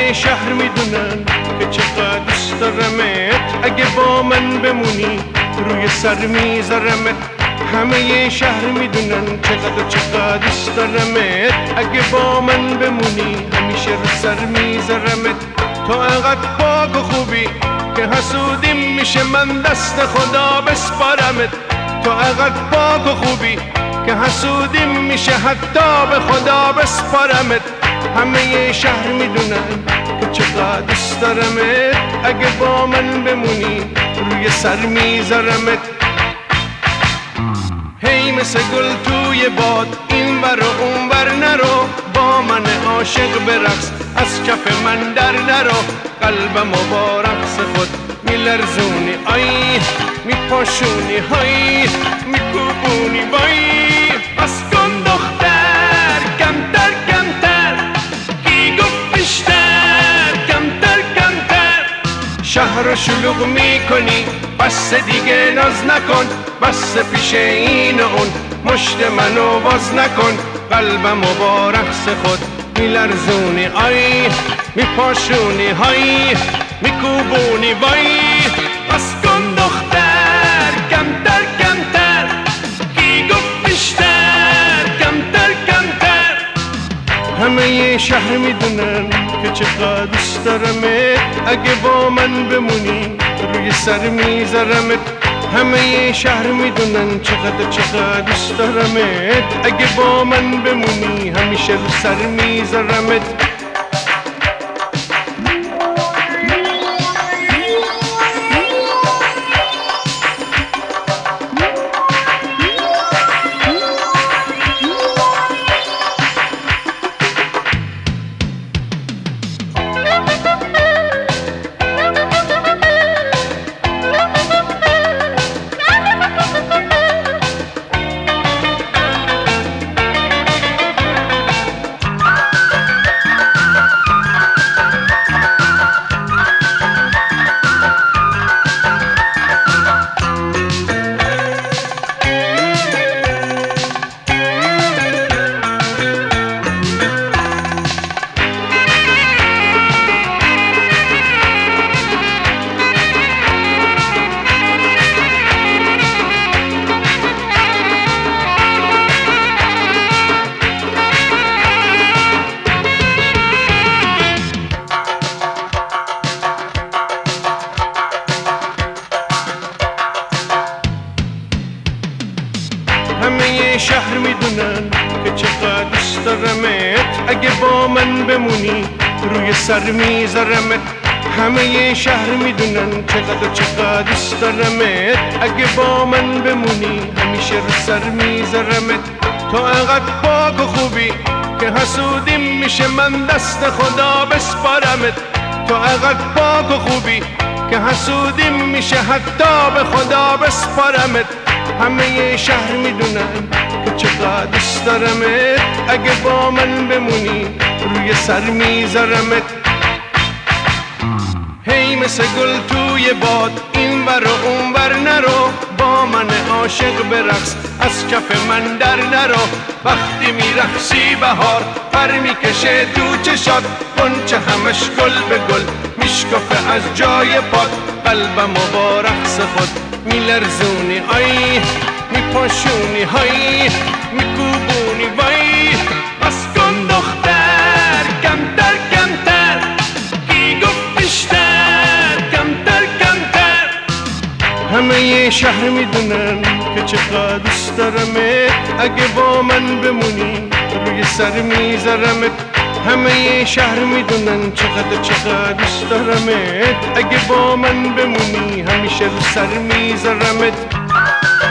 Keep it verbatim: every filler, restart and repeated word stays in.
همه شهر میدونن که چقدر دوست دارمت، اگه با من بمونی روی سر میذارمت. همه شهر میدونن چقدر چقدر دوست دارمت، اگه با من بمونی همیشه رو سر میذارمت. تو انقدر پاک و خوبی که حسودیم میشه من دست خدا بسپارمت. تو انقدر پاک و خوبی که حسودیم میشه حتی به خدا بسپارمت. همه شهر میدونن که چقدر دوست دارمت، اگه با من بمونی روی سر میذارمت. هی مثل گل توی باد این ور و اون ور نرو، با من عاشق برقص از کف من در نرو. قلبم و با رقص خود میلرزونی، آی میپاشونی، های میکوبونی، وای بس کن دختر، کمتر کمتر، کی گفت بیشتر، کمتر کمتر. شهر رو شلوغ میکنی، بس دیگه ناز نکن، بس پیش این و اون مشت منو باز نکن. قلبم و با رقص خود میلرزونی، آی میپاشونی، های میکوبونی، وای بس کن دختر، کمتر کمتر، کی گفت بیشتر، کمتر کمتر. همه شهر میدونن که چقدر دوست دارمت، اگه با من بمونی روی سر میذارمت. همه شهر میدونن چقدر چقدر دوست دارمت، اگه با من بمونی همیشه رو سر میذارمت. همه شهر میدونن که چقدر دوست دارمت، اگه با من بمونی روی سر میذارمت. همه شهر میدونن چقدر چقدر دوست دارمت، اگه با من بمونی همیشه رو سر میذارمت. تو انقدر پاک و خوبی که حسودیم میشه من دست خدا بسپارمت. تو انقدر پاک و خوبی که حسودیم میشه حتی به خدا بسپارمت. همه شهر میدونن که چقدر دوست دارمت، اگه با من بمونی روی سر میذارمت. هی مثل گل توی باد این ور و اون ور نرو، با من عاشق برقص از کف من در نرو. وقتی میرقصی بهار پر میکشه تو چشات، غنچه همش گل به گل میشکفه از جای پات. قلبم و با رقص خود میلرزونی، آی میپاشونی، های میکوبونی، وای بس کن دختر، کمتر کمتر، کی گفت بیشتر، کمتر کمتر. همه شهر میدونن که چقدر دوست دارمت، اگه با من بمونی روی سر میذارمت. همه شهر میدونن چقدر چقدر دوست دارمت، اگه با من بمونی همیشه رو سر میذارمت.